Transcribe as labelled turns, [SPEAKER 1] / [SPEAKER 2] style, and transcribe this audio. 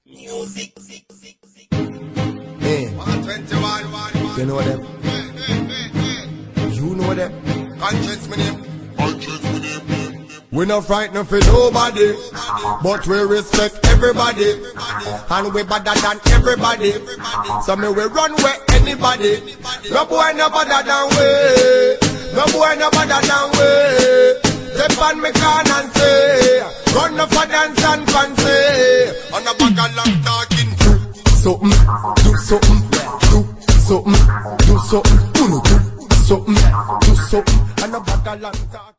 [SPEAKER 1] Music.
[SPEAKER 2] Hey,
[SPEAKER 1] 121.
[SPEAKER 2] you know them? You know them?
[SPEAKER 1] Conscience my name.
[SPEAKER 2] We not frightened for nobody, but we respect everybody, and we better than everybody. So me we run where anybody. No boy no better than we. No boy no better than we. Step on me can and say, run up for dance and fancy.
[SPEAKER 1] On a bag of long talking.
[SPEAKER 2] Something, do something, do something, do something, do something, do something, and a bag of long talk.